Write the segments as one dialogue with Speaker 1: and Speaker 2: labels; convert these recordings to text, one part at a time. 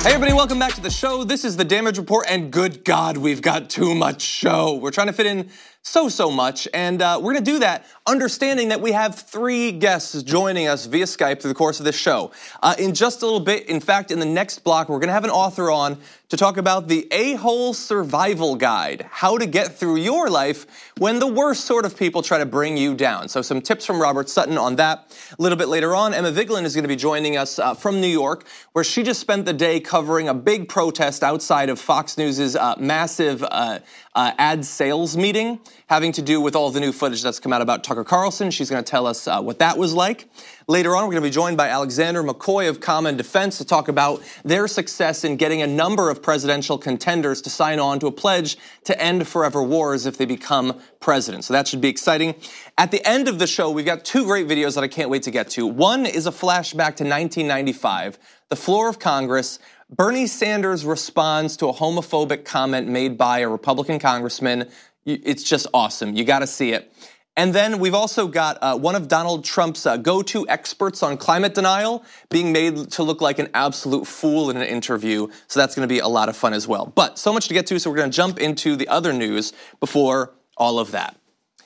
Speaker 1: Hey everybody, welcome back to the show. This is the Damage Report, and good God, we've got too much show. We're trying to fit in so much, and we're gonna do that understanding that we have 3 guests joining us via Skype through the course of this show. In just a little bit, in fact, in the next block, we're gonna have an author on to talk about the A-Hole Survival Guide, how to get through your life when the worst sort of people try to bring you down. So some tips from Robert Sutton on that. A little bit later on, Emma Vigeland is gonna be joining us from New York, where she just spent the day covering a big protest outside of Fox News' massive ad sales meeting, having to do with all the new footage that's come out about Tucker Carlson. She's going to tell us what that was like. Later on, we're going to be joined by Alexander McCoy of Common Defense to talk about their success in getting a number of presidential contenders to sign on to a pledge to end forever wars if they become president. So that should be exciting. At the end of the show, we've got 2 great videos that I can't wait to get to. One is a flashback to 1995, the floor of Congress. Bernie Sanders responds to a homophobic comment made by a Republican congressman. It's just awesome. You got to see it. And then we've also got one of Donald Trump's go-to experts on climate denial being made to look like an absolute fool in an interview. So that's going to be a lot of fun as well. But so much to get to, so we're going to jump into the other news before all of that.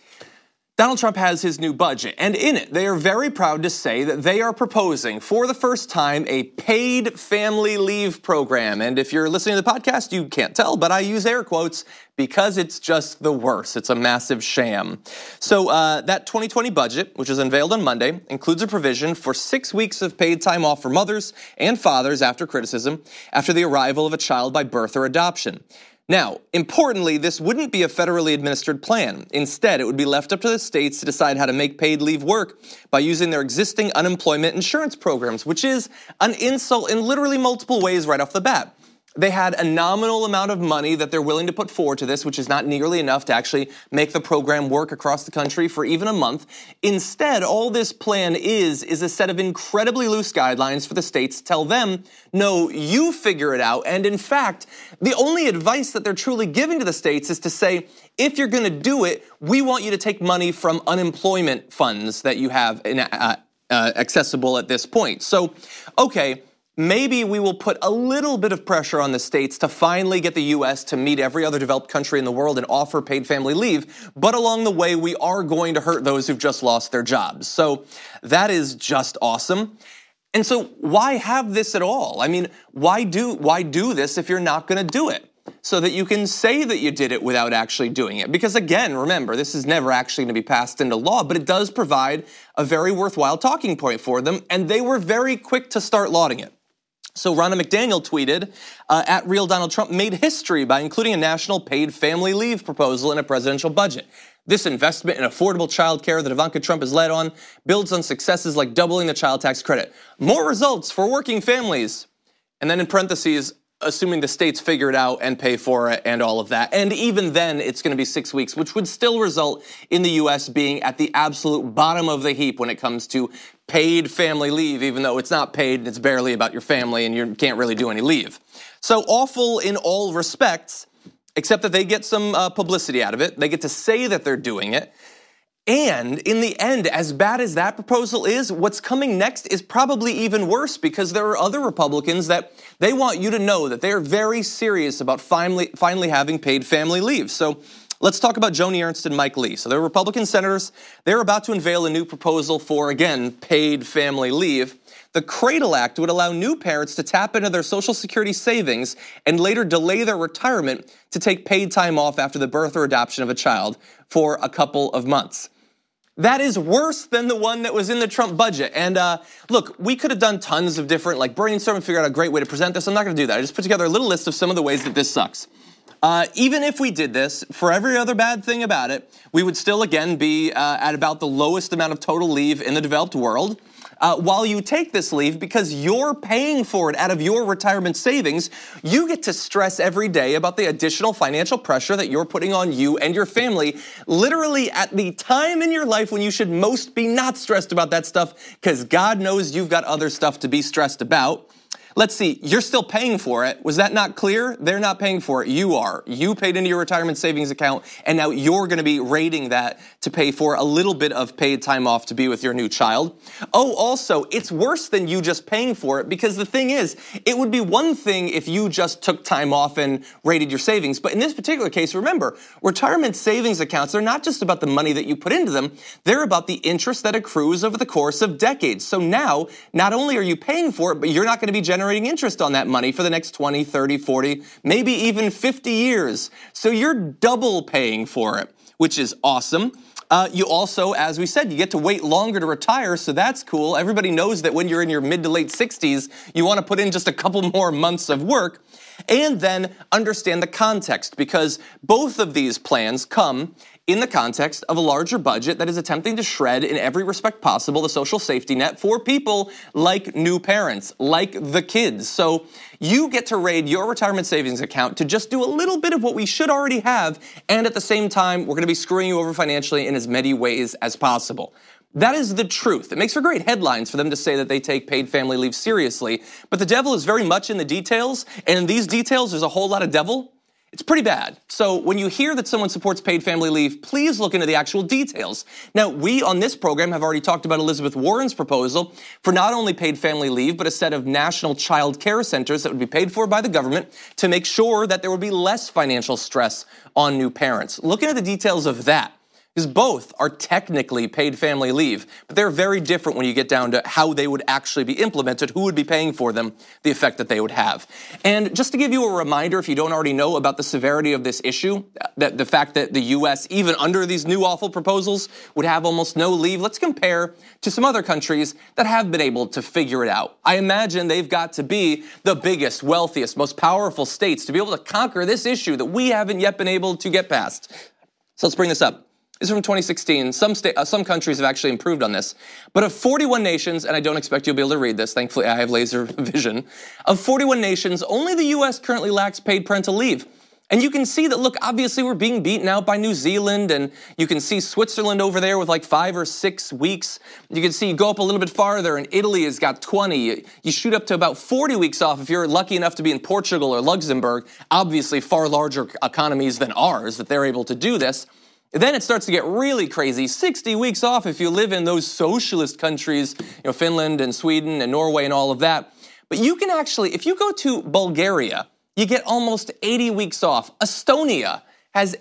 Speaker 1: Donald Trump has his new budget, and in it, they are very proud to say that they are proposing, for the first time, a paid family leave program. And if you're listening to the podcast, you can't tell, but I use air quotes because it's just the worst. It's a massive sham. So that 2020 budget, which was unveiled on Monday, includes a provision for 6 weeks of paid time off for mothers and fathers after criticism, after the arrival of a child by birth or adoption. Now, importantly, this wouldn't be a federally administered plan. Instead, it would be left up to the states to decide how to make paid leave work by using their existing unemployment insurance programs, which is an insult in literally multiple ways right off the bat. They had a nominal amount of money that they're willing to put forward to this, which is not nearly enough to actually make the program work across the country for even a month. Instead, all this plan is a set of incredibly loose guidelines for the states to tell them, no, you figure it out. And in fact, the only advice that they're truly giving to the states is to say, if you're going to do it, we want you to take money from unemployment funds that you have accessible at this point. So, okay, maybe we will put a little bit of pressure on the states to finally get the U.S. to meet every other developed country in the world and offer paid family leave. But along the way, we are going to hurt those who've just lost their jobs. So that is just awesome. And so why have this at all? I mean, why do this if you're not going to do it? So that you can say that you did it without actually doing it. Because again, remember, this is never actually going to be passed into law, but it does provide a very worthwhile talking point for them. And they were very quick to start lauding it. So Ronna McDaniel tweeted, at Real Donald Trump made history by including a national paid family leave proposal in a presidential budget. This investment in affordable childcare that Ivanka Trump has led on builds on successes like doubling the child tax credit. More results for working families. And then in parentheses, assuming the states figure it out and pay for it and all of that. And even then, it's going to be 6 weeks, which would still result in the U.S. being at the absolute bottom of the heap when it comes to paid family leave, even though it's not paid and it's barely about your family and you can't really do any leave. So awful in all respects, except that they get some publicity out of it. They get to say that they're doing it. And in the end, as bad as that proposal is, what's coming next is probably even worse because there are other Republicans that they want you to know that they're very serious about finally having paid family leave. So let's talk about Joni Ernst and Mike Lee. So they're Republican senators. They're about to unveil a new proposal for, again, paid family leave. The Cradle Act would allow new parents to tap into their Social Security savings and later delay their retirement to take paid time off after the birth or adoption of a child for a couple of months. That is worse than the one that was in the Trump budget. And look, we could have done tons of different, brainstorm and figure out a great way to present this. I'm not going to do that. I just put together a little list of some of the ways that this sucks. Even if we did this, for every other bad thing about it, we would still, again, be at about the lowest amount of total leave in the developed world. While you take this leave, because you're paying for it out of your retirement savings, you get to stress every day about the additional financial pressure that you're putting on you and your family, literally at the time in your life when you should most be not stressed about that stuff, because God knows you've got other stuff to be stressed about. Let's see, you're still paying for it. Was that not clear? They're not paying for it. You are. You paid into your retirement savings account, and now you're going to be rating that to pay for a little bit of paid time off to be with your new child. Oh, also, it's worse than you just paying for it, because the thing is, it would be one thing if you just took time off and rated your savings. But in this particular case, remember, retirement savings accounts are not just about the money that you put into them. They're about the interest that accrues over the course of decades. So now, not only are you paying for it, but you're not going to be generating interest on that money for the next 20, 30, 40, maybe even 50 years. So you're double paying for it, which is awesome. You also, as we said, you get to wait longer to retire, so that's cool. Everybody knows that when you're in your mid to late 60s, you want to put in just a couple more months of work. And then understand the context, because both of these plans come in the context of a larger budget that is attempting to shred in every respect possible the social safety net for people like new parents, like the kids. So you get to raid your retirement savings account to just do a little bit of what we should already have, and at the same time, we're going to be screwing you over financially in as many ways as possible. That is the truth. It makes for great headlines for them to say that they take paid family leave seriously, but the devil is very much in the details, and in these details, there's a whole lot of devil. It's pretty bad. So when you hear that someone supports paid family leave, please look into the actual details. Now, we on this program have already talked about Elizabeth Warren's proposal for not only paid family leave, but a set of national child care centers that would be paid for by the government to make sure that there would be less financial stress on new parents. Look into the details of that, because both are technically paid family leave, but they're very different when you get down to how they would actually be implemented, who would be paying for them, the effect that they would have. And just to give you a reminder, if you don't already know about the severity of this issue, that the fact that the U.S., even under these new awful proposals, would have almost no leave, let's compare to some other countries that have been able to figure it out. I imagine they've got to be the biggest, wealthiest, most powerful states to be able to conquer this issue that we haven't yet been able to get past. So let's bring this up. This is from 2016. Some countries have actually improved on this. But of 41 nations, and I don't expect you'll be able to read this, thankfully I have laser vision, of 41 nations, only the U.S. currently lacks paid parental leave. And you can see that, look, obviously we're being beaten out by New Zealand, and you can see Switzerland over there with like 5 or 6 weeks. You can see you go up a little bit farther, and Italy has got 20. You shoot up to about 40 weeks off if you're lucky enough to be in Portugal or Luxembourg, obviously far larger economies than ours that they're able to do this. Then it starts to get really crazy. 60 weeks off if you live in those socialist countries, Finland and Sweden and Norway and all of that. But you can actually, if you go to Bulgaria, you get almost 80 weeks off. Estonia has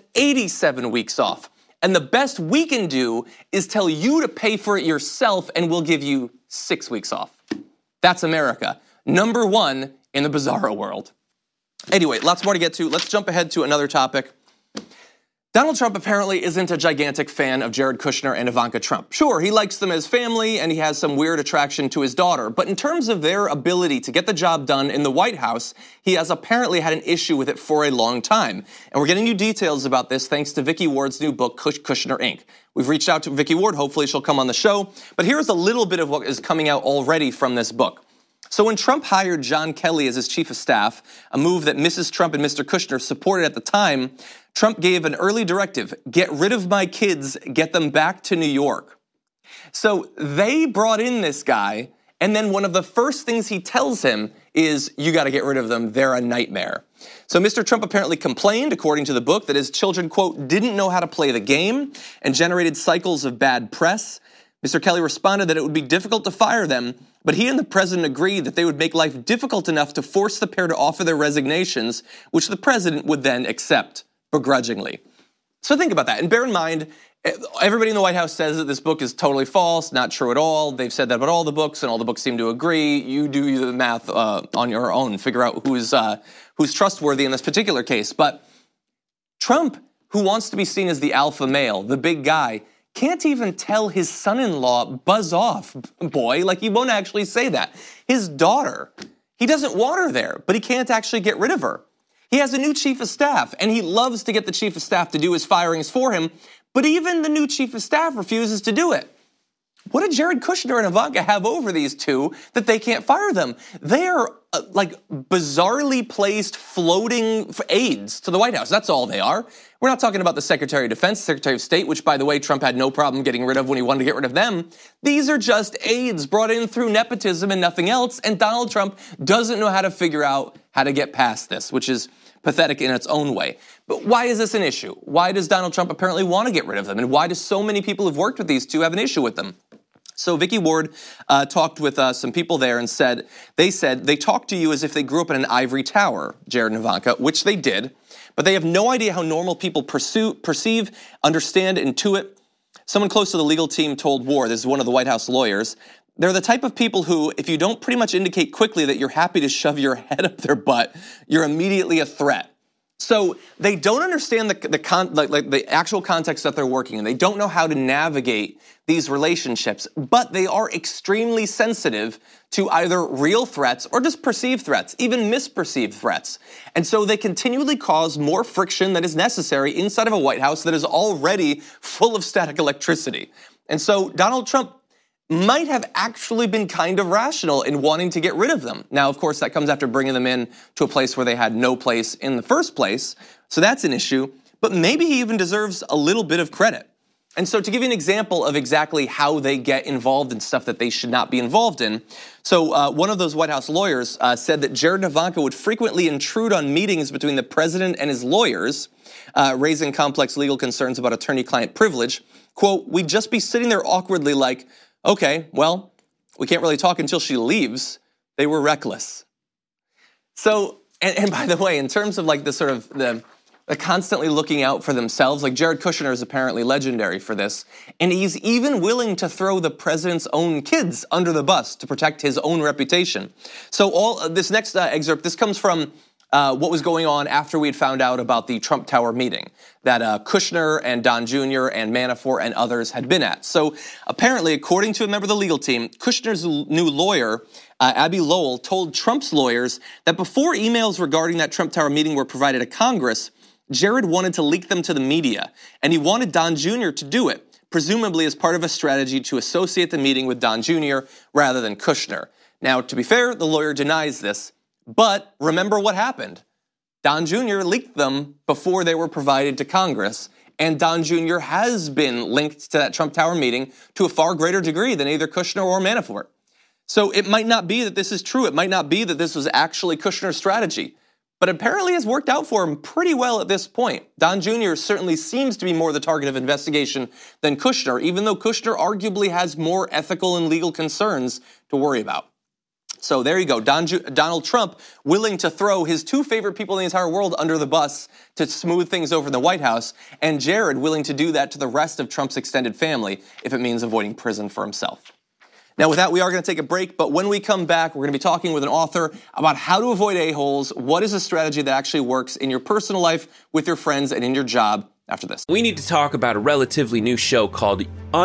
Speaker 1: 87 weeks off. And the best we can do is tell you to pay for it yourself, and we'll give you 6 weeks off. That's America. Number one in the bizarro world. Anyway, lots more to get to. Let's jump ahead to another topic. Donald Trump apparently isn't a gigantic fan of Jared Kushner and Ivanka Trump. Sure, he likes them as family and he has some weird attraction to his daughter, but in terms of their ability to get the job done in the White House, he has apparently had an issue with it for a long time. And we're getting new details about this thanks to Vicky Ward's new book, Kushner Inc. We've reached out to Vicky Ward, hopefully she'll come on the show, but here's a little bit of what is coming out already from this book. So when Trump hired John Kelly as his chief of staff, a move that Mrs. Trump and Mr. Kushner supported at the time, Trump gave an early directive: get rid of my kids, get them back to New York. So they brought in this guy, and then one of the first things he tells him is, you got to get rid of them, they're a nightmare. So Mr. Trump apparently complained, according to the book, that his children, quote, didn't know how to play the game and generated cycles of bad press. Mr. Kelly responded that it would be difficult to fire them, but he and the president agreed that they would make life difficult enough to force the pair to offer their resignations, which the president would then accept begrudgingly. So think about that, and bear in mind, everybody in the White House says that this book is totally false, not true at all. They've said that about all the books, and all the books seem to agree. You do the math on your own, figure out who's trustworthy in this particular case. But Trump, who wants to be seen as the alpha male, the big guy, can't even tell his son-in-law, buzz off, boy. Like, he won't actually say that. His daughter, he doesn't want her there, but he can't actually get rid of her. He has a new chief of staff, and he loves to get the chief of staff to do his firings for him, but even the new chief of staff refuses to do it. What did Jared Kushner and Ivanka have over these two that they can't fire them? They are like bizarrely placed floating aides to the White House. That's all they are. We're not talking about the Secretary of Defense, Secretary of State, which, by the way, Trump had no problem getting rid of when he wanted to get rid of them. These are just aides brought in through nepotism and nothing else. And Donald Trump doesn't know how to figure out how to get past this, which is pathetic in its own way. But why is this an issue? Why does Donald Trump apparently want to get rid of them? And why do so many people who've worked with these two have an issue with them? So Vicky Ward talked with some people there and said they talk to you as if they grew up in an ivory tower, Jared and Ivanka, which they did, but they have no idea how normal people perceive, understand, intuit. Someone close to the legal team told Ward, this is one of the White House lawyers, they're the type of people who, if you don't pretty much indicate quickly that you're happy to shove your head up their butt, you're immediately a threat. So they don't understand the actual context that they're working in. They don't know how to navigate these relationships, but they are extremely sensitive to either real threats or just perceived threats, even misperceived threats. And so they continually cause more friction than is necessary inside of a White House that is already full of static electricity. And so Donald Trump might have actually been kind of rational in wanting to get rid of them. Now, of course, that comes after bringing them in to a place where they had no place in the first place. So that's an issue. But maybe he even deserves a little bit of credit. And so to give you an example of exactly how they get involved in stuff that they should not be involved in, so one of those White House lawyers said that Jared and Ivanka would frequently intrude on meetings between the president and his lawyers, raising complex legal concerns about attorney-client privilege. Quote, we'd just be sitting there awkwardly like, okay, well, we can't really talk until she leaves. They were reckless. So, and by the way, in terms of like the sort of the constantly looking out for themselves, like Jared Kushner is apparently legendary for this, and he's even willing to throw the president's own kids under the bus to protect his own reputation. So this next excerpt, this comes from what was going on after we had found out about the Trump Tower meeting that Kushner and Don Jr. and Manafort and others had been at. So apparently, according to a member of the legal team, Kushner's new lawyer, Abby Lowell, told Trump's lawyers that before emails regarding that Trump Tower meeting were provided to Congress, Jared wanted to leak them to the media, and he wanted Don Jr. to do it, presumably as part of a strategy to associate the meeting with Don Jr. rather than Kushner. Now, to be fair, the lawyer denies this. But remember what happened. Don Jr. leaked them before they were provided to Congress, and Don Jr. has been linked to that Trump Tower meeting to a far greater degree than either Kushner or Manafort. So it might not be that this is true. It might not be that this was actually Kushner's strategy, but apparently it's worked out for him pretty well at this point. Don Jr. certainly seems to be more the target of investigation than Kushner, even though Kushner arguably has more ethical and legal concerns to worry about. So there you go, Donald Trump willing to throw his two favorite people in the entire world under the bus to smooth things over in the White House, and Jared willing to do that to the rest of Trump's extended family if it means avoiding prison for himself. Now with that, we are going to take a break, but when we come back, we're going to be talking with an author about how to avoid a-holes, what is a strategy that actually works in your personal life, with your friends, and in your job after this.
Speaker 2: We need to talk about a relatively new show called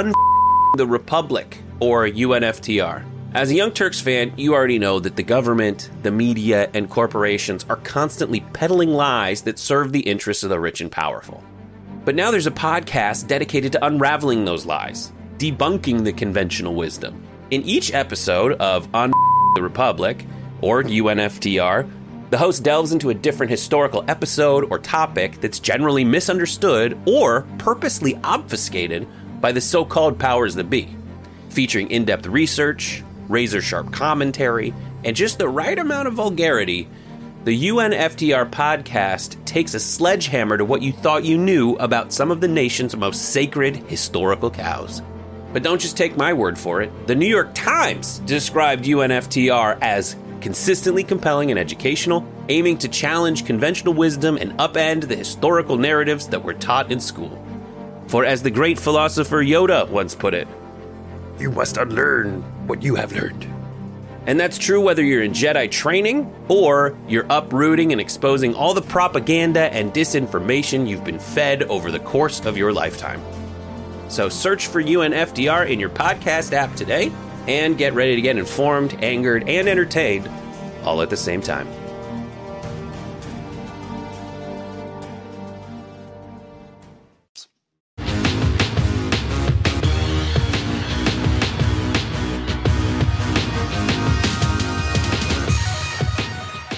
Speaker 2: the Republic, or UNFTR. As a Young Turks fan, you already know that the government, the media, and corporations are constantly peddling lies that serve the interests of the rich and powerful. But now there's a podcast dedicated to unraveling those lies, debunking the conventional wisdom. In each episode of On the Republic, or UNFTR, the host delves into a different historical episode or topic that's generally misunderstood or purposely obfuscated by the so-called powers that be, featuring in-depth research, razor-sharp commentary, and just the right amount of vulgarity. The UNFTR podcast takes a sledgehammer to what you thought you knew about some of the nation's most sacred historical cows. But don't just take my word for it. The New York Times described UNFTR as consistently compelling and educational, aiming to challenge conventional wisdom and upend the historical narratives that were taught in school. For as the great philosopher Yoda once put it, you must unlearn what you have learned. And that's true whether you're in Jedi training or you're uprooting and exposing all the propaganda and disinformation you've been fed over the course of your lifetime. So search for UNFTR in your podcast app today and get ready to get informed, angered, and entertained all at the same time.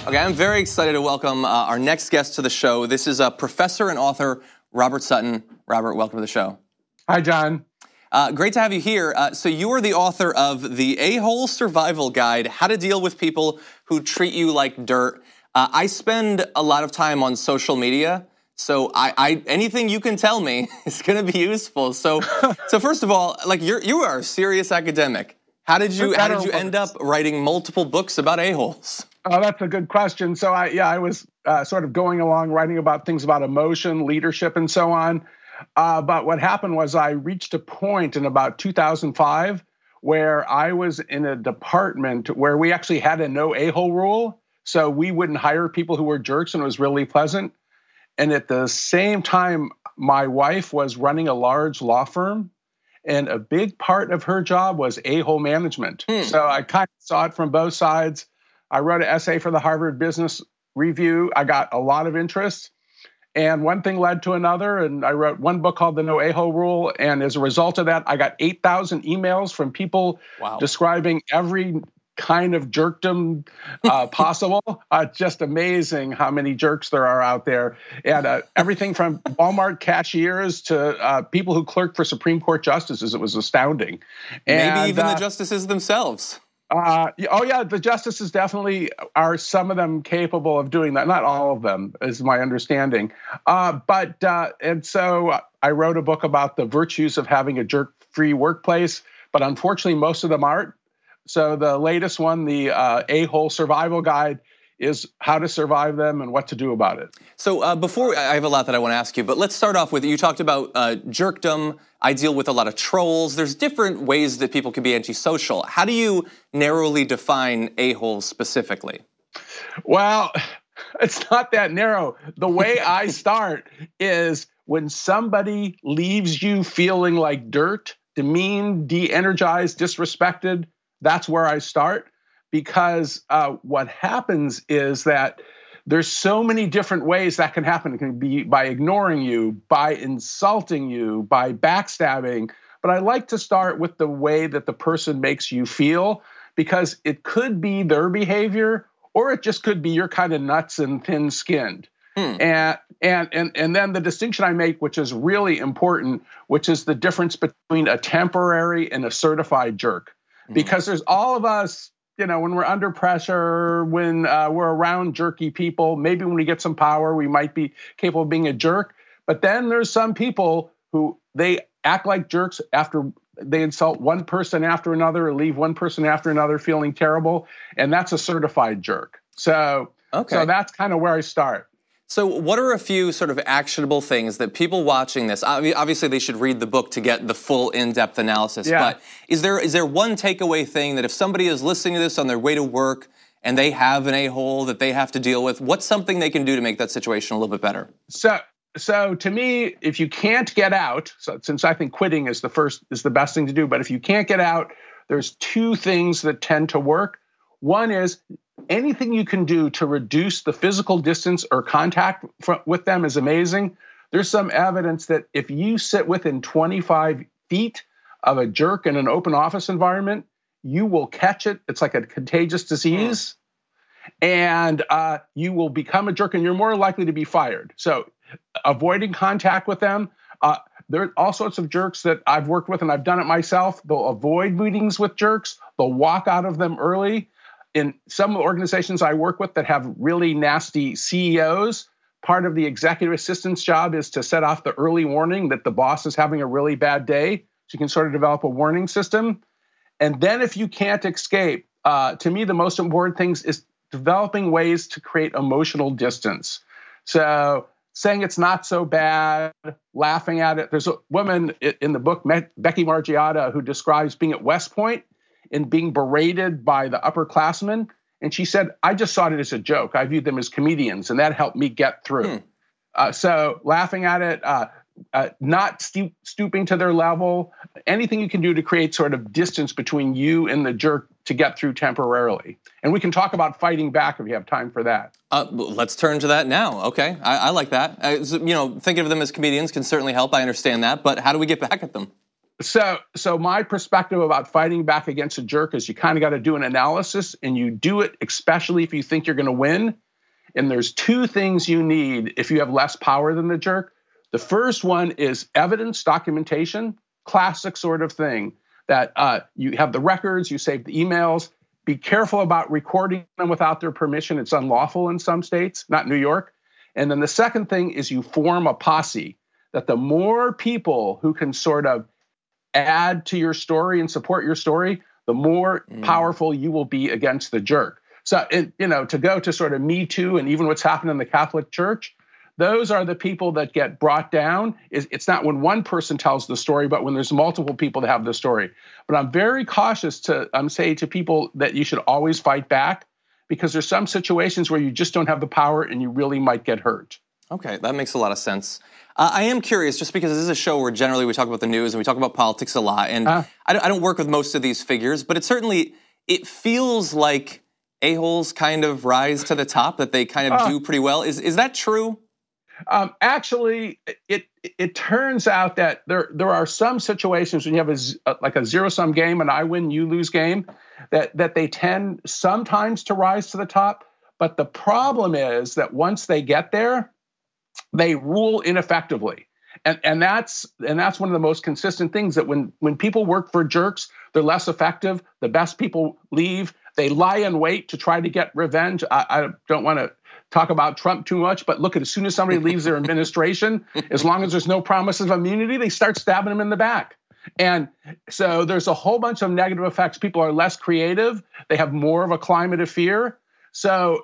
Speaker 1: Okay, I'm very excited to welcome our next guest to the show. This is professor and author Robert Sutton. Robert, welcome to the show.
Speaker 3: Hi, John.
Speaker 1: Great to have you here. So you are the author of The A-Hole Survival Guide, How to Deal with People Who Treat You Like Dirt. I spend a lot of time on social media, so I anything you can tell me is going to be useful. So first of all, like you are a serious academic. How did you end up writing multiple books about a-holes?
Speaker 3: Oh, that's a good question. So I was sort of going along writing about things about emotion, leadership, and so on. But what happened was I reached a point in about 2005 where I was in a department where we actually had a no a-hole rule. So we wouldn't hire people who were jerks, and it was really pleasant. And at the same time, my wife was running a large law firm, and a big part of her job was a-hole management. So I kind of saw it from both sides. I wrote an essay for the Harvard Business Review. I got a lot of interest. And one thing led to another, and I wrote one book called The No A-Hole Rule. And as a result of that, I got 8,000 emails from people describing every kind of jerkdom possible. Just amazing how many jerks there are out there. And everything from Walmart cashiers to people who clerk for Supreme Court justices. It was astounding.
Speaker 1: Maybe even the justices themselves.
Speaker 3: The justices definitely are, some of them capable of doing that. Not all of them, is my understanding. And so I wrote a book about the virtues of having a jerk-free workplace, but unfortunately most of them aren't. So the latest one, the A-Hole Survival Guide, is how to survive them and what to do about it.
Speaker 1: So before, I have a lot that I want to ask you, but let's start off with, you talked about jerkdom. I deal with a lot of trolls. There's different ways that people can be antisocial. How do you narrowly define a-holes specifically?
Speaker 3: Well, it's not that narrow. The way I start is when somebody leaves you feeling like dirt, demeaned, de-energized, disrespected, that's where I start. Because what happens is that there's so many different ways that can happen. It can be by ignoring you, by insulting you, by backstabbing. But I like to start with the way that the person makes you feel, because it could be their behavior, or it just could be you're kind of nuts and thin-skinned. And then the distinction I make, which is really important, which is the difference between a temporary and a certified jerk. Because there's all of us, when we're under pressure, when we're around jerky people, maybe when we get some power, we might be capable of being a jerk. But then there's some people who they act like jerks after they insult one person after another or leave one person after another feeling terrible. And that's a certified jerk. So that's kind of where I start.
Speaker 1: So what are a few sort of actionable things that people watching this, obviously they should read the book to get the full in-depth analysis, but is there one takeaway thing that if somebody is listening to this on their way to work and they have an a-hole that they have to deal with, what's something they can do to make that situation a little bit better?
Speaker 3: So to me, if you can't get out, since I think quitting is the best thing to do, but if you can't get out, there's two things that tend to work. One is anything you can do to reduce the physical distance or contact with them is amazing. There's some evidence that if you sit within 25 feet of a jerk in an open office environment, you will catch it. It's like a contagious disease. And you will become a jerk, and you're more likely to be fired. So avoiding contact with them. There are all sorts of jerks that I've worked with, and I've done it myself. They'll avoid meetings with jerks. They'll walk out of them early. In some organizations I work with that have really nasty CEOs, part of the executive assistant's job is to set off the early warning that the boss is having a really bad day. So you can sort of develop a warning system. And then if you can't escape, to me, the most important things is developing ways to create emotional distance. So saying it's not so bad, laughing at it. There's a woman in the book, Becky Margiotta, who describes being at West Point and being berated by the upperclassmen. And she said, I just saw it as a joke. I viewed them as comedians, and that helped me get through. So laughing at it, not stooping to their level, anything you can do to create sort of distance between you and the jerk to get through temporarily. And we can talk about fighting back if you have time for that.
Speaker 1: Let's turn to that now. Okay, I like that. Thinking of them as comedians can certainly help. I understand that. But how do we get back at them?
Speaker 3: So my perspective about fighting back against a jerk is you kind of got to do an analysis, and you do it especially if you think you're going to win. And there's two things you need if you have less power than the jerk. The first one is evidence, documentation, classic sort of thing that you have the records, you save the emails. Be careful about recording them without their permission. It's unlawful in some states, not New York. And then the second thing is you form a posse, that the more people who can sort of add to your story and support your story, the more powerful you will be against the jerk. So, to go to sort of Me Too and even what's happened in the Catholic Church, those are the people that get brought down. It's not when one person tells the story, but when there's multiple people that have the story. But I'm very cautious to say to people that you should always fight back, because there's some situations where you just don't have the power and you really might get hurt.
Speaker 1: Okay, that makes a lot of sense. I am curious, just because this is a show where generally we talk about the news and we talk about politics a lot, and I don't work with most of these figures, but it feels like a-holes kind of rise to the top, that they kind of do pretty well. Is that true?
Speaker 3: Actually, it turns out that there are some situations when you have a zero-sum game, an I win, you lose game, that they tend sometimes to rise to the top. But the problem is that once they get there, they rule ineffectively. And that's one of the most consistent things, that when people work for jerks, they're less effective. The best people leave. They lie in wait to try to get revenge. I don't want to talk about Trump too much, but look, as soon as somebody leaves their administration, as long as there's no promise of immunity, they start stabbing them in the back. And so there's a whole bunch of negative effects. People are less creative. They have more of a climate of fear. So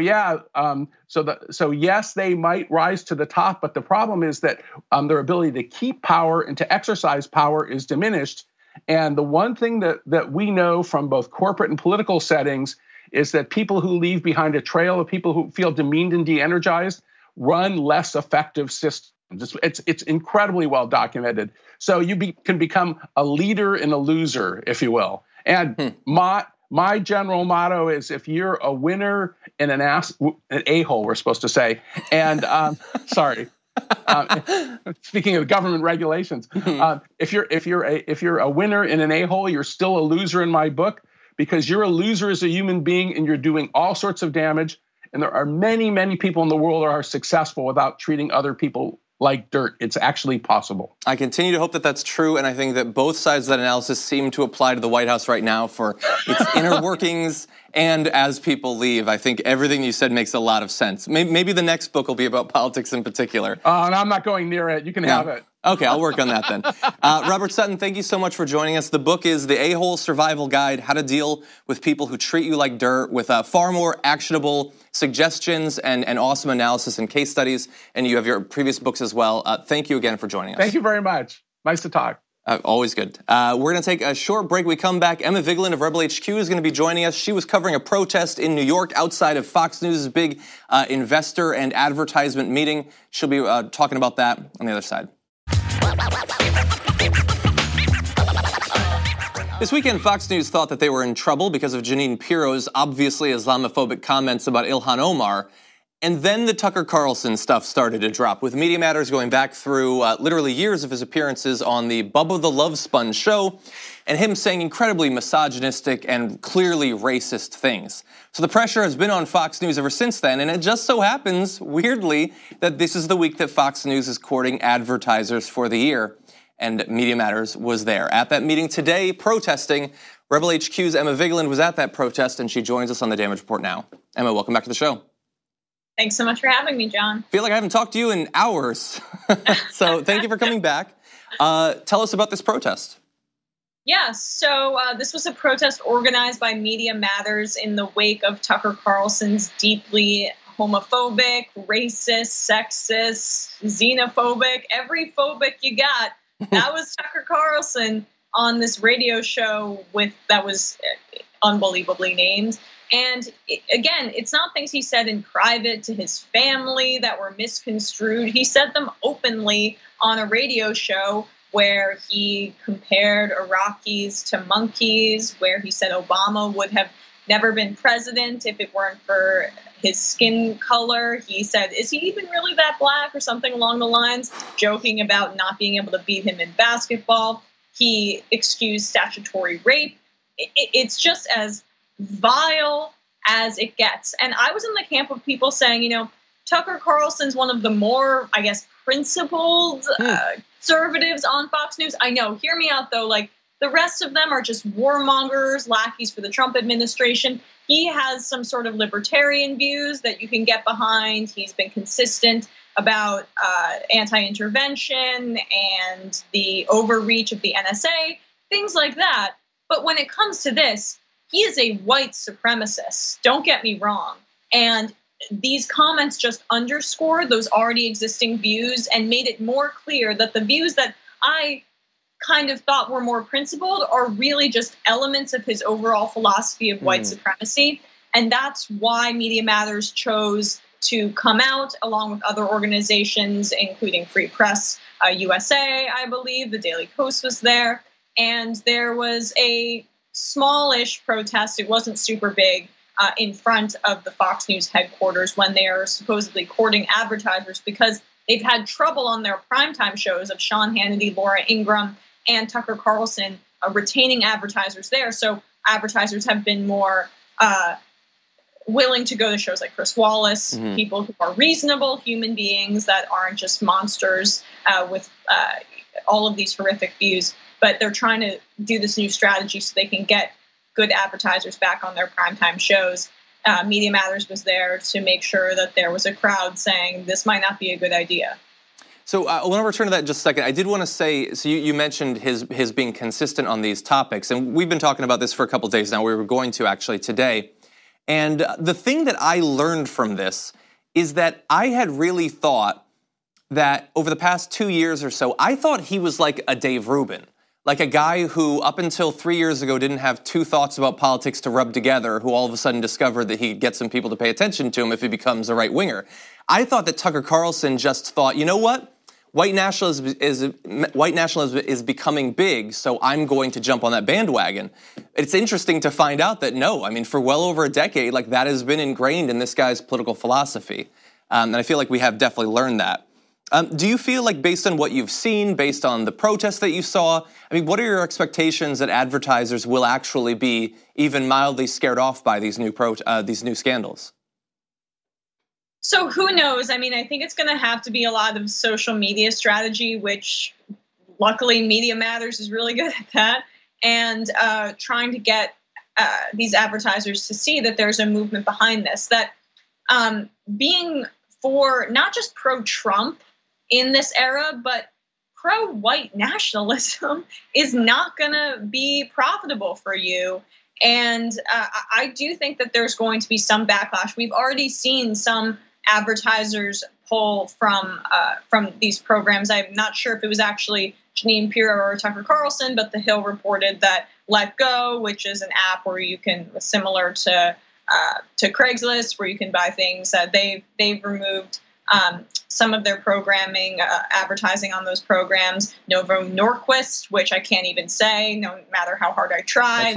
Speaker 3: yes, they might rise to the top, but the problem is that their ability to keep power and to exercise power is diminished. And the one thing that we know from both corporate and political settings is that people who leave behind a trail of people who feel demeaned and de-energized run less effective systems. It's incredibly well documented. So you can become a leader and a loser, if you will. And my general motto is, if you're a winner and an a-hole, we're supposed to say, and sorry. Speaking of government regulations, if you're a winner in an a-hole, you're still a loser in my book, because you're a loser as a human being and you're doing all sorts of damage. And there are many, many people in the world that are successful without treating other people like dirt. It's actually possible.
Speaker 1: I continue to hope that that's true, and I think that both sides of that analysis seem to apply to the White House right now for its inner workings and as people leave. I think everything you said makes a lot of sense. Maybe the next book will be about politics in particular.
Speaker 3: And I'm not going near it. You can have it.
Speaker 1: Okay, I'll work on that then. Robert Sutton, thank you so much for joining us. The book is The A-Hole Survival Guide, How to Deal with People Who Treat You Like Dirt, with far more actionable suggestions and awesome analysis and case studies. And you have your previous books as well. Thank you again for joining us.
Speaker 3: Thank you very much. Nice to talk.
Speaker 1: Always good. We're going to take a short break. We come back. Emma Vigeland of Rebel HQ is going to be joining us. She was covering a protest in New York outside of Fox News' big investor and advertisement meeting. She'll be talking about that on the other side. This weekend, Fox News thought that they were in trouble because of Jeanine Pirro's obviously Islamophobic comments about Ilhan Omar. And then the Tucker Carlson stuff started to drop, with Media Matters going back through literally years of his appearances on the Bubba the Love Sponge show, and him saying incredibly misogynistic and clearly racist things. So the pressure has been on Fox News ever since then, and it just so happens, weirdly, that this is the week that Fox News is courting advertisers for the year, and Media Matters was there. At that meeting today, protesting, Rebel HQ's Emma Vigeland was at that protest, and she joins us on the Damage Report now. Emma, welcome back to the show.
Speaker 4: Thanks so much for having me, John.
Speaker 1: I feel like I haven't talked to you in hours. So thank you for coming back. Tell us about this protest.
Speaker 4: Yeah, so this was a protest organized by Media Matters in the wake of Tucker Carlson's deeply homophobic, racist, sexist, xenophobic, every phobic you got. That was Tucker Carlson on this radio show that was unbelievably named. And again, it's not things he said in private to his family that were misconstrued. He said them openly on a radio show where he compared Iraqis to monkeys, where he said Obama would have never been president if it weren't for his skin color. He said, is he even really that black, or something along the lines, joking about not being able to beat him in basketball. He excused statutory rape. It's just as vile as it gets. And I was in the camp of people saying, you know, Tucker Carlson's one of the more, I guess, principled conservatives on Fox News. I know, hear me out though, like the rest of them are just warmongers, lackeys for the Trump administration. He has some sort of libertarian views that you can get behind. He's been consistent about anti-intervention and the overreach of the NSA, things like that. But when it comes to this, he is a white supremacist. Don't get me wrong. And these comments just underscored those already existing views and made it more clear that the views that I kind of thought were more principled are really just elements of his overall philosophy of white supremacy. And that's why Media Matters chose to come out along with other organizations, including Free Press USA, I believe. The Daily Kos was there. And there was a smallish protest. It wasn't super big in front of the Fox News headquarters when they are supposedly courting advertisers because they've had trouble on their primetime shows of Sean Hannity, Laura Ingraham, and Tucker Carlson retaining advertisers there. So advertisers have been more willing to go to shows like Chris Wallace, people who are reasonable human beings that aren't just monsters with all of these horrific views. But they're trying to do this new strategy so they can get good advertisers back on their primetime shows. Media Matters was there to make sure that there was a crowd saying this might not be a good idea.
Speaker 1: So I want to return to that in just a second. I did want to say, so you mentioned his being consistent on these topics, and we've been talking about this for a couple of days now. We were going to actually today. And the thing that I learned from this is that I had really thought that over the past 2 years or so, I thought he was like a Dave Rubin. Like a guy who up until 3 years ago didn't have two thoughts about politics to rub together, who all of a sudden discovered that he could get some people to pay attention to him if he becomes a right-winger. I thought that Tucker Carlson just thought, you know what? White nationalism is becoming big, so I'm going to jump on that bandwagon. It's interesting to find out that no, I mean, for well over a decade, like that has been ingrained in this guy's political philosophy. And I feel like we have definitely learned that. Do you feel like based on what you've seen, based on the protests that you saw, I mean, what are your expectations that advertisers will actually be even mildly scared off by these new scandals?
Speaker 4: So who knows? I mean, I think it's going to have to be a lot of social media strategy, which luckily Media Matters is really good at that, and trying to get these advertisers to see that there's a movement behind this, that being for not just pro-Trump in this era, but pro-white nationalism is not going to be profitable for you. And I do think that there's going to be some backlash. We've already seen some advertisers pull from these programs. I'm not sure if it was actually Jeanine Pirro or Tucker Carlson, but The Hill reported that Let Go, which is an app where you can, similar to Craigslist, where you can buy things, they've removed some of their programming, advertising on those programs. Novo Norquist, which I can't even say, no matter how hard I try.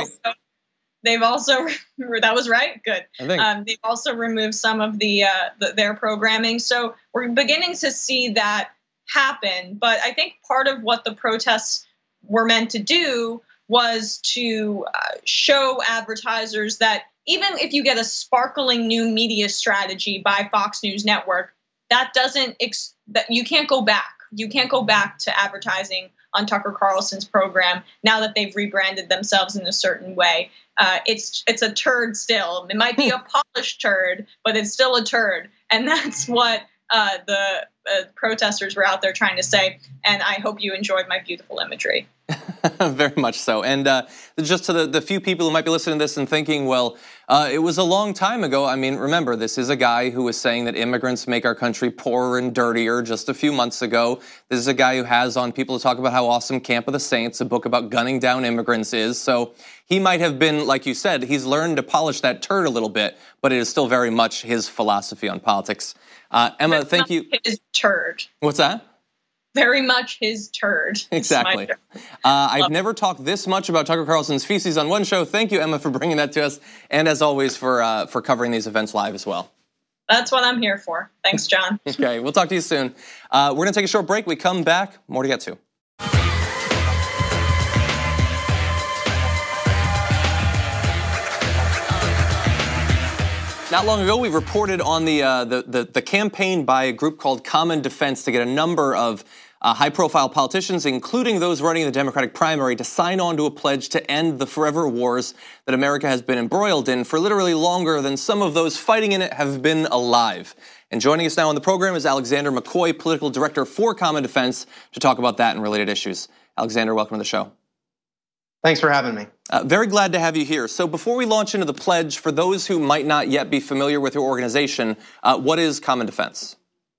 Speaker 4: They've also that was right. Good. They've also removed some of their programming. So we're beginning to see that happen. But I think part of what the protests were meant to do was to show advertisers that even if you get a sparkling new media strategy by Fox News Network, that you can't go back. You can't go back to advertising on Tucker Carlson's program now that they've rebranded themselves in a certain way. It's a turd still. It might be a polished turd, but it's still a turd. And that's what the protesters were out there trying to say. And I hope you enjoyed my beautiful imagery.
Speaker 1: Very much so. And just to the few people who might be listening to this and thinking, well, it was a long time ago. I mean, remember, this is a guy who was saying that immigrants make our country poorer and dirtier just a few months ago. This is a guy who has on people to talk about how awesome Camp of the Saints, a book about gunning down immigrants, is. So he might have been, like you said, he's learned to polish that turd a little bit, but it is still very much his philosophy on politics. Emma, thank you.
Speaker 4: His turd.
Speaker 1: What's that?
Speaker 4: Very much his turd.
Speaker 1: Exactly. I've never talked this much about Tucker Carlson's feces on one show. Thank you, Emma, for bringing that to us, and as always, for covering these events live as well.
Speaker 4: That's what I'm here for. Thanks, John.
Speaker 1: Okay, we'll talk to you soon. We're going to take a short break. We come back, more to get to. Not long ago, we reported on the campaign by a group called Common Defense to get a number of high-profile politicians, including those running the Democratic primary, to sign on to a pledge to end the forever wars that America has been embroiled in for literally longer than some of those fighting in it have been alive. And joining us now on the program is Alexander McCoy, political director for Common Defense, to talk about that and related issues. Alexander, welcome to the show.
Speaker 5: Thanks for having me.
Speaker 1: Very glad to have you here. So before we launch into the pledge, for those who might not yet be familiar with your organization, what is Common Defense?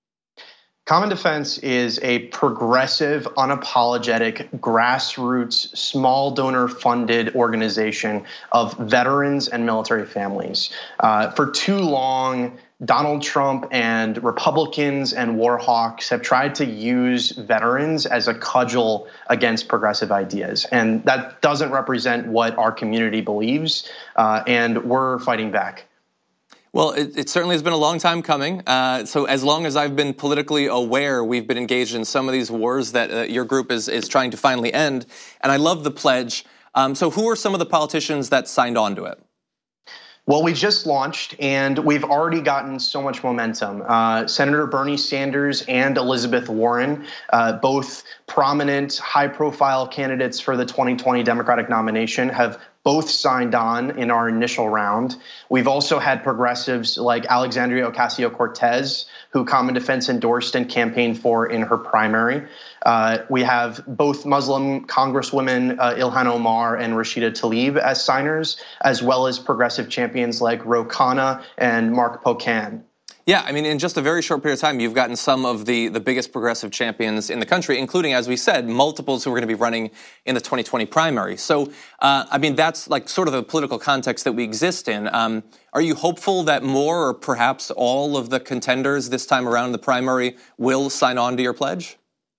Speaker 5: Common Defense is a progressive, unapologetic, grassroots, small donor-funded organization of veterans and military families. For too long, Donald Trump and Republicans and war hawks have tried to use veterans as a cudgel against progressive ideas. And that doesn't represent what our community believes, and we're fighting back.
Speaker 1: Well, it certainly has been a long time coming. So as long as I've been politically aware, we've been engaged in some of these wars that your group is trying to finally end. And I love the pledge. So who are some of the politicians that signed on to it?
Speaker 5: Well, we just launched, and we've already gotten so much momentum. Senator Bernie Sanders and Elizabeth Warren, both prominent, high-profile candidates for the 2020 Democratic nomination, have both signed on in our initial round. We've also had progressives like Alexandria Ocasio-Cortez, who Common Defense endorsed and campaigned for in her primary. We have both Muslim Congresswomen Ilhan Omar and Rashida Tlaib as signers, as well as progressive champions like Ro Khanna and Mark Pocan.
Speaker 1: Yeah, I mean, in just a very short period of time, you've gotten some of the biggest progressive champions in the country, including, as we said, multiples who are going to be running in the 2020 primary. So, I mean, that's like sort of the political context that we exist in. Are you hopeful that more or perhaps all of the contenders this time around in the primary will sign on to your pledge?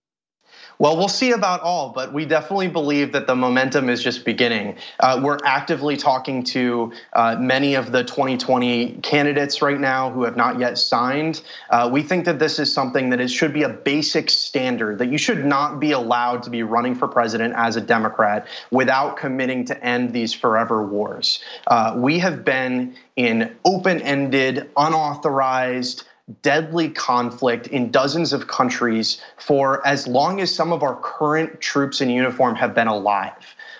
Speaker 5: Well, we'll see about all, but we definitely believe that the momentum is just beginning. We're actively talking to many of the 2020 candidates right now who have not yet signed. We think that this is something that should be a basic standard, that you should not be allowed to be running for president as a Democrat without committing to end these forever wars. We have been in open-ended, unauthorized, deadly conflict in dozens of countries for as long as some of our current troops in uniform have been alive.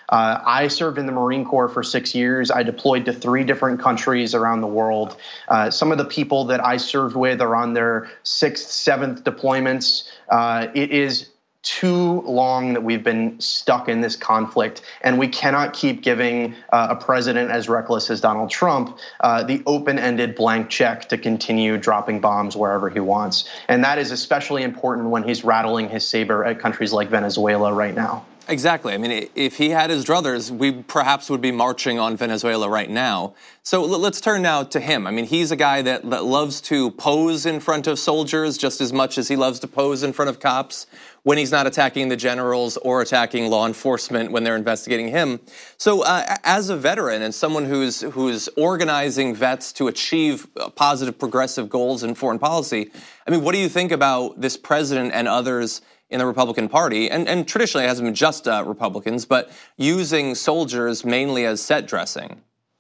Speaker 5: I served in the Marine Corps for 6 years. I deployed to 3 different countries around the world. Some of the people that I served with are on their 6th, 7th deployments. It is too long that we've been stuck in this conflict, and we cannot keep giving a president as reckless as Donald Trump the open-ended blank check to continue dropping bombs wherever he wants. And that is especially important when he's rattling his saber at countries like Venezuela right now.
Speaker 1: Exactly. I mean, if he had his druthers, we perhaps would be marching on Venezuela right now. So let's turn now to him. I mean, he's a guy that loves to pose in front of soldiers just as much as he loves to pose in front of cops when he's not attacking the generals or attacking law enforcement when they're investigating him. So as a veteran and someone who's organizing vets to achieve positive progressive goals in foreign policy, I mean, what do you think about this president and others in the Republican Party, and traditionally it hasn't been just Republicans, but using soldiers mainly as set dressing?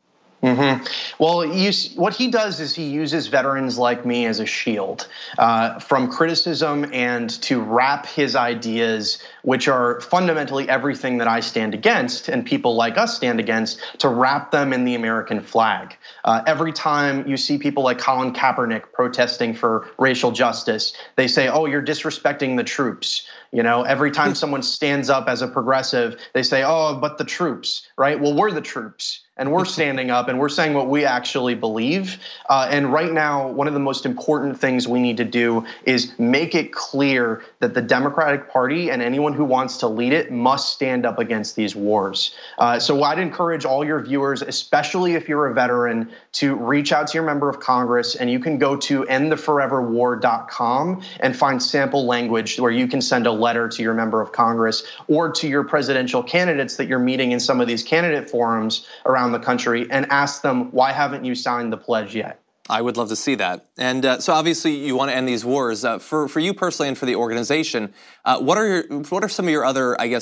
Speaker 5: Well, what he does is he uses veterans like me as a shield from criticism and to wrap his ideas, which are fundamentally everything that I stand against and people like us stand against, to wrap them in the American flag. Every time you see people like Colin Kaepernick protesting for racial justice, they say, oh, you're disrespecting the troops. You know, every time someone stands up as a progressive, they say, oh, but the troops, right? Well, we're the troops. And we're standing up and we're saying what we actually believe. And right now, one of the most important things we need to do is make it clear that the Democratic Party and anyone who wants to lead it must stand up against these wars. So I'd encourage all your viewers, especially if you're a veteran, to reach out to your member of Congress, and you can go to endtheforeverwar.com and find sample language where you can send a letter to your member of Congress or to your presidential candidates that you're meeting in some of these candidate forums around the country and ask them, why haven't you signed the pledge yet?
Speaker 1: I would love to see that. And so obviously you want to end these wars. For you personally and for the organization, what are some of your other, I guess,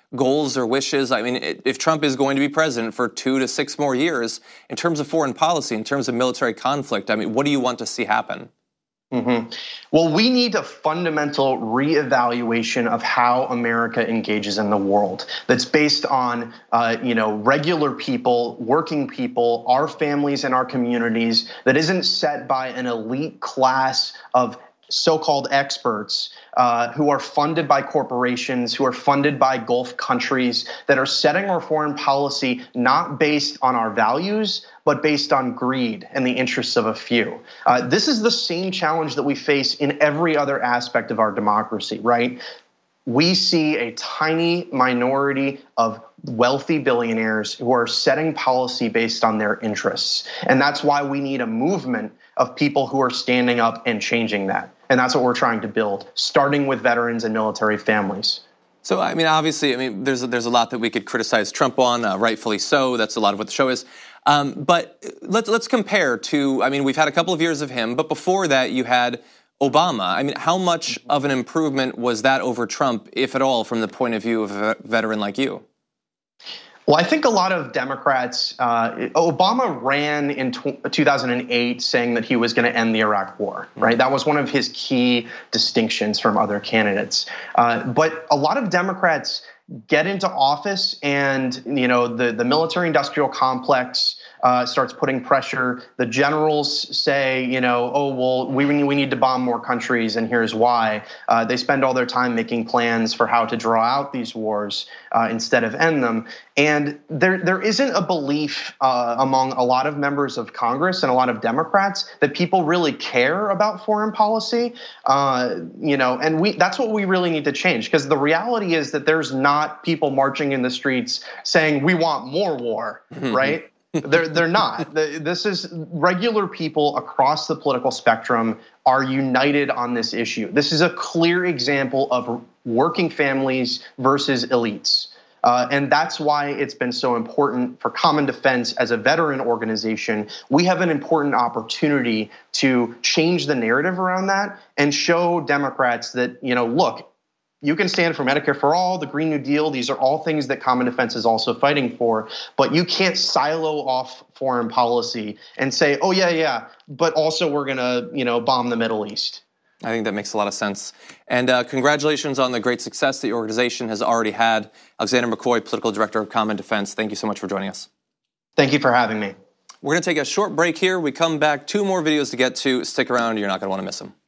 Speaker 1: goals or wishes? I mean, if Trump is going to be president for 2 to 6 more years, in terms of foreign policy, in terms of military conflict, I mean, what do you want to see happen?
Speaker 5: Well, we need a fundamental reevaluation of how America engages in the world. That's based on, regular people, working people, our families and our communities. That isn't set by an elite class of so-called experts who are funded by corporations, who are funded by Gulf countries, that are setting our foreign policy not based on our values, but based on greed and the interests of a few. This is the same challenge that we face in every other aspect of our democracy, right? We see a tiny minority of wealthy billionaires who are setting policy based on their interests. And that's why we need a movement of people who are standing up and changing that. And that's what we're trying to build, starting with veterans and military families.
Speaker 1: So, I mean, obviously, there's a lot that we could criticize Trump on, rightfully so. That's a lot of what the show is. But let's compare to, I mean, we've had a couple of years of him, but before that you had Obama. I mean, how much of an improvement was that over Trump, if at all, from the point of view of a veteran like you?
Speaker 5: Well, I think a lot of Democrats, Obama ran in 2008 saying that he was going to end the Iraq War, right? That was one of his key distinctions from other candidates. But a lot of Democrats get into office and, the military-industrial complex starts putting pressure. The generals say, oh, well, we need to bomb more countries, and here's why. They spend all their time making plans for how to draw out these wars instead of end them. And there isn't a belief among a lot of members of Congress and a lot of Democrats that people really care about foreign policy. And that's what we really need to change, because the reality is that there's not people marching in the streets saying we want more war, right? They're not. This is regular people across the political spectrum are united on this issue. This is a clear example of working families versus elites. And that's why it's been so important for Common Defense as a veteran organization. We have an important opportunity to change the narrative around that and show Democrats that, look, you can stand for Medicare for all, the Green New Deal. These are all things that Common Defense is also fighting for. But you can't silo off foreign policy and say, oh, yeah, but also we're going to, bomb the Middle East.
Speaker 1: I think that makes a lot of sense. And congratulations on the great success the organization has already had. Alexander McCoy, Political Director of Common Defense, thank you so much for joining us.
Speaker 5: Thank you for having me.
Speaker 1: We're going to take a short break here. We come back, 2 more videos to get to. Stick around. You're not going to want to miss them.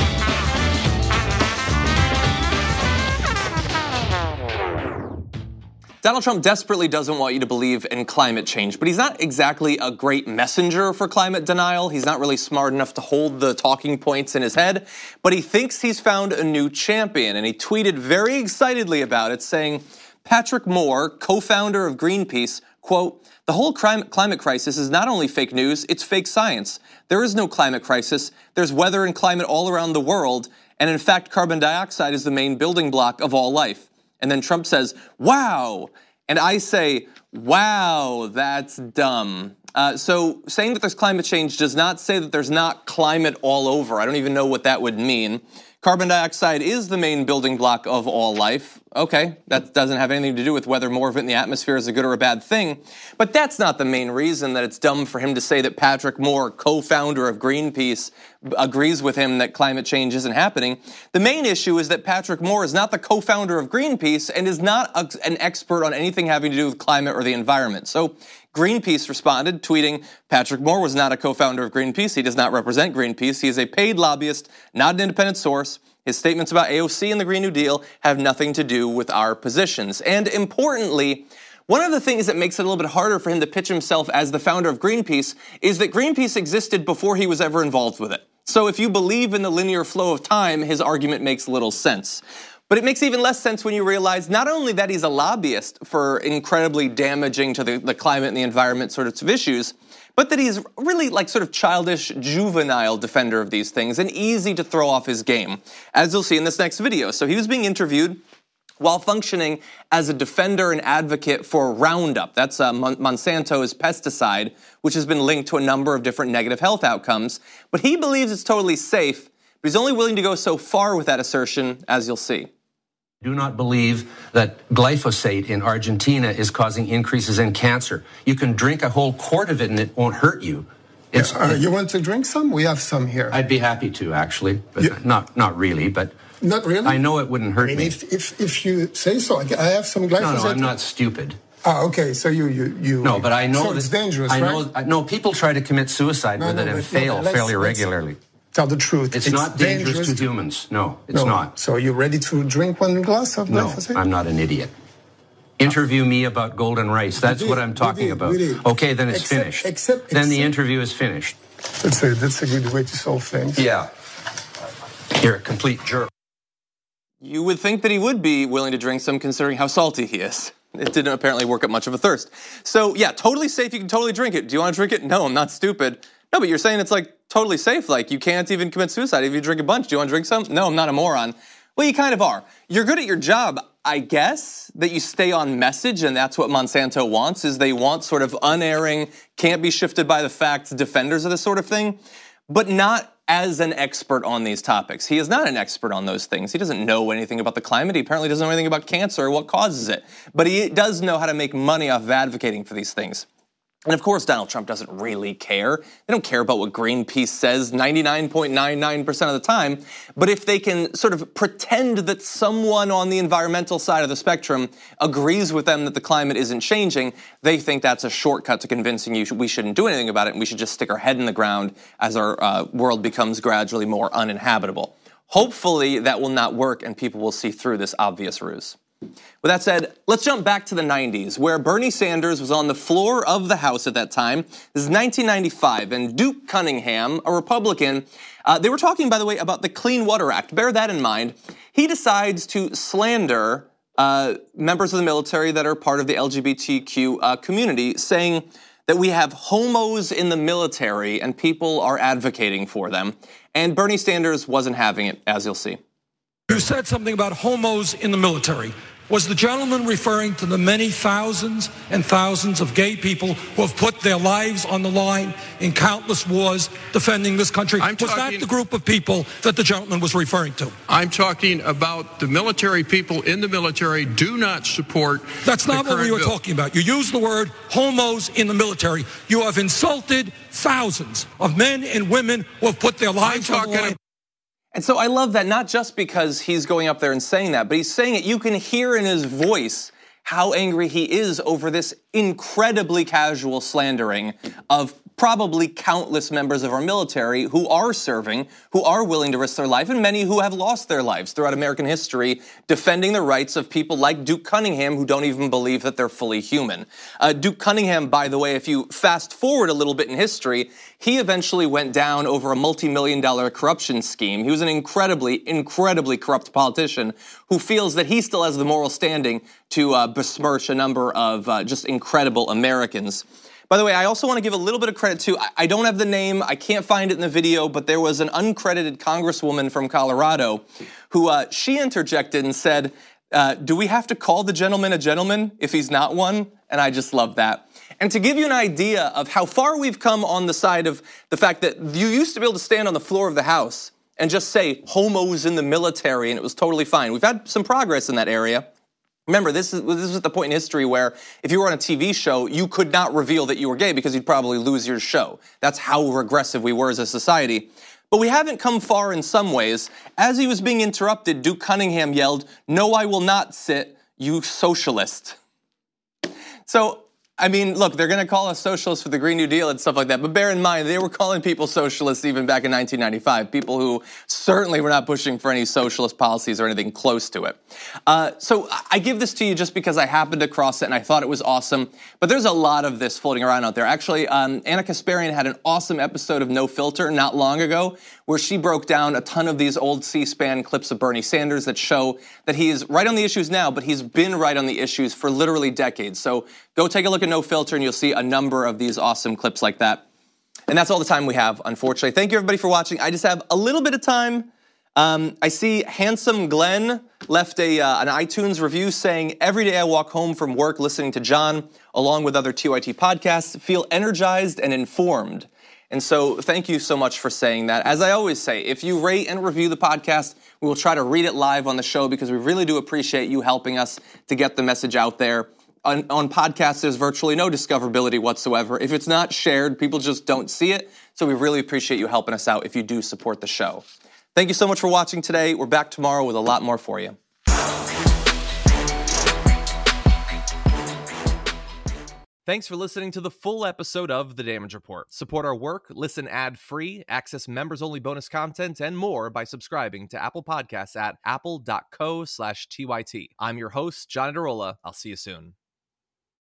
Speaker 1: Donald Trump desperately doesn't want you to believe in climate change, but he's not exactly a great messenger for climate denial. He's not really smart enough to hold the talking points in his head, but he thinks he's found a new champion, and he tweeted very excitedly about it, saying, Patrick Moore, co-founder of Greenpeace, quote, the whole climate crisis is not only fake news, it's fake science. There is no climate crisis. There's weather and climate all around the world, and in fact, carbon dioxide is the main building block of all life. And then Trump says, wow. And I say, wow, that's dumb. So saying that there's climate change does not say that there's not climate all over. I don't even know what that would mean. Carbon dioxide is the main building block of all life. Okay, that doesn't have anything to do with whether more of it in the atmosphere is a good or a bad thing. But that's not the main reason that it's dumb for him to say that Patrick Moore, co-founder of Greenpeace, agrees with him that climate change isn't happening. The main issue is that Patrick Moore is not the co-founder of Greenpeace and is not an expert on anything having to do with climate or the environment. So Greenpeace responded, tweeting, Patrick Moore was not a co-founder of Greenpeace. He does not represent Greenpeace. He is a paid lobbyist, not an independent source. His statements about AOC and the Green New Deal have nothing to do with our positions. And importantly, one of the things that makes it a little bit harder for him to pitch himself as the founder of Greenpeace is that Greenpeace existed before he was ever involved with it. So if you believe in the linear flow of time, his argument makes little sense. But it makes even less sense when you realize not only that he's a lobbyist for incredibly damaging to the climate and the environment sorts of issues, but that he's really like sort of childish, juvenile defender of these things and easy to throw off his game, as you'll see in this next video. So he was being interviewed while functioning as a defender and advocate for Roundup. That's Monsanto's pesticide, which has been linked to a number of different negative health outcomes. But he believes it's totally safe, but he's only willing to go so far with that assertion, as you'll see.
Speaker 6: Do not believe that glyphosate in Argentina is causing increases in cancer. You can drink a whole quart of it and it won't hurt you.
Speaker 7: You want to drink some? We have some here.
Speaker 6: I'd be happy to, actually, but not really. But
Speaker 7: not really.
Speaker 6: I know it wouldn't hurt me.
Speaker 7: If you say so, I have some glyphosate.
Speaker 6: No, I'm not stupid.
Speaker 7: Okay. So you.
Speaker 6: No, but I know
Speaker 7: so it's dangerous. Right?
Speaker 6: No, people try to commit suicide with it and fail fairly regularly.
Speaker 7: Tell the truth.
Speaker 6: It's not dangerous to humans. No, it's not.
Speaker 7: So you're ready to drink one glass of glyphosate?
Speaker 6: No, I'm not an idiot. Interview me about golden rice. That's what I'm talking about. Okay, then it's finished. Then the interview is finished.
Speaker 7: That's a good way to solve things.
Speaker 6: Yeah. You're a complete jerk.
Speaker 1: You would think that he would be willing to drink some considering how salty he is. It didn't apparently work up much of a thirst. So yeah, totally safe. You can totally drink it. Do you want to drink it? No, I'm not stupid. No, but you're saying it's like totally safe. Like you can't even commit suicide if you drink a bunch. Do you want to drink some? No, I'm not a moron. Well, you kind of are. You're good at your job, I guess, that you stay on message, and that's what Monsanto wants, is they want sort of unerring, can't be shifted by the facts defenders of this sort of thing, but not as an expert on these topics. He is not an expert on those things. He doesn't know anything about the climate. He apparently doesn't know anything about cancer or what causes it. But he does know how to make money off of advocating for these things. And of course, Donald Trump doesn't really care. They don't care about what Greenpeace says 99.99% of the time. But if they can sort of pretend that someone on the environmental side of the spectrum agrees with them that the climate isn't changing, they think that's a shortcut to convincing you we shouldn't do anything about it and we should just stick our head in the ground as our world becomes gradually more uninhabitable. Hopefully that will not work and people will see through this obvious ruse. With that said, let's jump back to the 90s, where Bernie Sanders was on the floor of the House at that time. This is 1995, and Duke Cunningham, a Republican, they were talking, by the way, about the Clean Water Act. Bear that in mind. He decides to slander members of the military that are part of the LGBTQ community, saying that we have homos in the military and people are advocating for them. And Bernie Sanders wasn't having it, as you'll see.
Speaker 8: You said something about homos in the military. Was the gentleman referring to the many thousands and thousands of gay people who have put their lives on the line in countless wars defending this country? Was that the group of people that the gentleman was referring to?
Speaker 9: I'm talking about the military people in the military do not support.
Speaker 8: That's not what we were talking about. You used the word homos in the military. You have insulted thousands of men and women who have put their lives on the line.
Speaker 1: And so I love that, not just because he's going up there and saying that, but he's saying it. You can hear in his voice how angry he is over this incredibly casual slandering of probably countless members of our military who are serving, who are willing to risk their life, and many who have lost their lives throughout American history defending the rights of people like Duke Cunningham who don't even believe that they're fully human. Duke Cunningham, by the way, if you fast forward a little bit in history, he eventually went down over a multi-million-dollar corruption scheme. He was an incredibly, incredibly corrupt politician who feels that he still has the moral standing to besmirch a number of just incredible Americans. By the way, I also want to give a little bit of credit to, I don't have the name, I can't find it in the video, but there was an uncredited congresswoman from Colorado who she interjected and said, do we have to call the gentleman a gentleman if he's not one? And I just love that. And to give you an idea of how far we've come on the side of the fact that you used to be able to stand on the floor of the House and just say homos in the military and it was totally fine. We've had some progress in that area. Remember, this is the point in history where if you were on a TV show, you could not reveal that you were gay because you'd probably lose your show. That's how regressive we were as a society. But we haven't come far in some ways. As he was being interrupted, Duke Cunningham yelled, "No, I will not sit, you socialist." So, I mean, look, they're going to call us socialists for the Green New Deal and stuff like that, but bear in mind, they were calling people socialists even back in 1995, people who certainly were not pushing for any socialist policies or anything close to it. So I give this to you just because I happened to cross it and I thought it was awesome, but there's a lot of this floating around out there. Actually, Anna Kasparian had an awesome episode of No Filter not long ago where she broke down a ton of these old C-SPAN clips of Bernie Sanders that show that he is right on the issues now, but he's been right on the issues for literally decades. So go take a look at No Filter and you'll see a number of these awesome clips like that. And that's all the time we have, unfortunately. Thank you, everybody, for watching. I just have a little bit of time. I see Handsome Glenn left an iTunes review saying, "Every day I walk home from work listening to John, along with other TYT podcasts, feel energized and informed. And so thank you so much for saying that. As I always say, if you rate and review the podcast, we will try to read it live on the show because we really do appreciate you helping us to get the message out there. On podcasts, there's virtually no discoverability whatsoever. If it's not shared, people just don't see it. So we really appreciate you helping us out if you do support the show. Thank you so much for watching today. We're back tomorrow with a lot more for you. Thanks for listening to the full episode of The Damage Report. Support our work, listen ad-free, access members-only bonus content, and more by subscribing to Apple Podcasts at apple.co/TYT. I'm your host, John Adarola. I'll see you soon.